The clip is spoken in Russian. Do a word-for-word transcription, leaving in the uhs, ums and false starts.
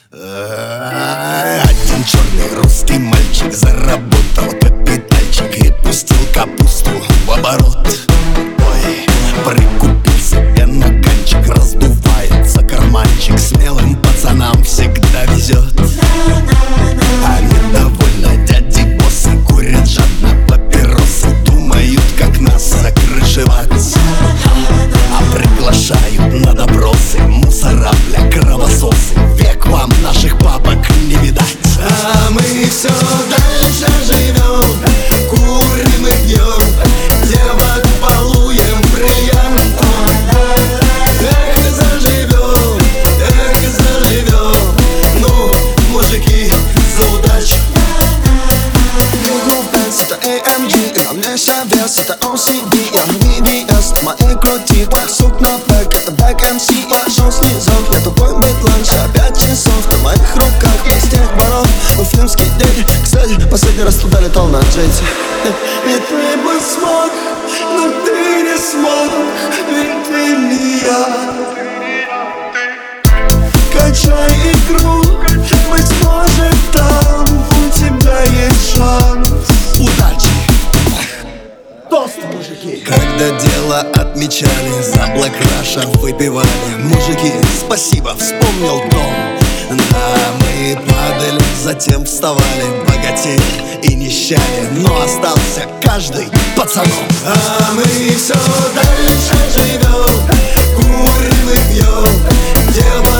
Один черный русский мальчик заработал капитальчик и пустил капусту в оборот. Ой, прикупил себе наканчик, раздувается карманчик, смелым пацанам всегда везет. А недовольно дяди боссы курят жадно папиросы, думают, как нас закрышевать, а приглашают на допросы мусора, бля, кровососы. Век вам наших папок не видать. А мы все дальше живем, курим и пьем, девок балуем бриллиантом. Эх, заживем, эх, заживем, ну, мужики, за удачу. Это эй эм джи, и на мне вся вес. Это о си ди, я на ви ви эс. На моей крути твоих сук на бэк. Это бэк эм си, я шел снизок. Я тупой битланч, а пять часов на моих руках. Я с тех боров, уфимский день. Кстати, последний раз туда летал на джете. И ты бы смог, но ты не смог, ведь ты не я. Качай игру, быть может там у тебя есть шанс. Удачи! Тост, мужики! Когда дело отмечали, за Black Russia выпивали. Мужики, спасибо, вспомнил дом. Да, мы падали, затем вставали, богатели и нищали, но остался каждый пацаном. А мы все дальше живем, курим и пьем, девок